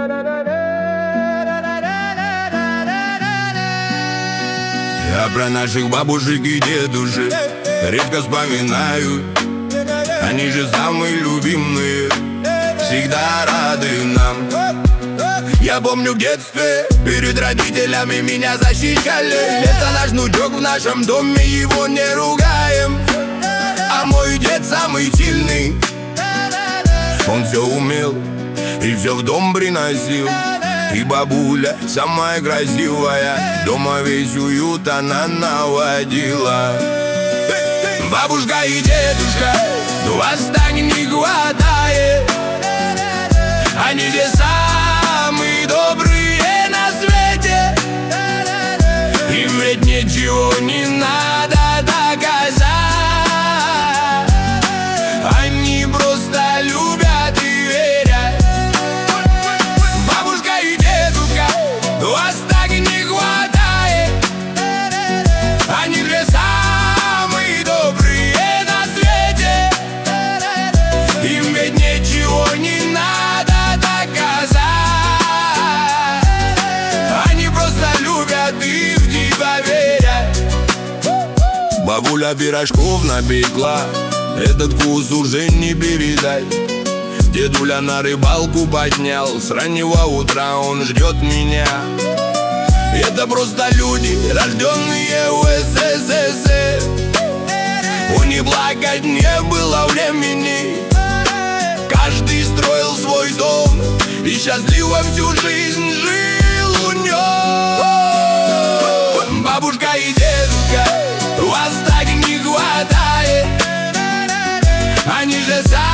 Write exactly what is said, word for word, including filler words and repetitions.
Я про наших бабушек и дедушек редко вспоминаю. Они же самые любимые, всегда рады нам. Я помню в детстве перед родителями меня защищали. Лето наш внучок в нашем доме, его не ругаем. А мой дед самый сильный, он все умел и все в дом приносил. И бабуля самая красивая, дома весь уют она наводила. Бабушка и дедушка, вас так не хватает. Они же самые добрые на свете. Им ведь ничего не надо доказать. Они просто любят и верят. Бабушка и дедушка, вас так не хватает. Они же самые добрые на свете. Им ведь ничего не надо доказать. Они просто любят и в тебя верят. Бабуля пирожков напекла, этот вкус уже не передать. Дедуля на рыбалку поднял, с раннего утра он ждет меня. Это просто люди, рожденные в СССР. У них плакать не было времени. Каждый строил свой дом и счастливо всю жизнь жил у нем. Бабушка и дедушка, вас так не хватает. Они же сами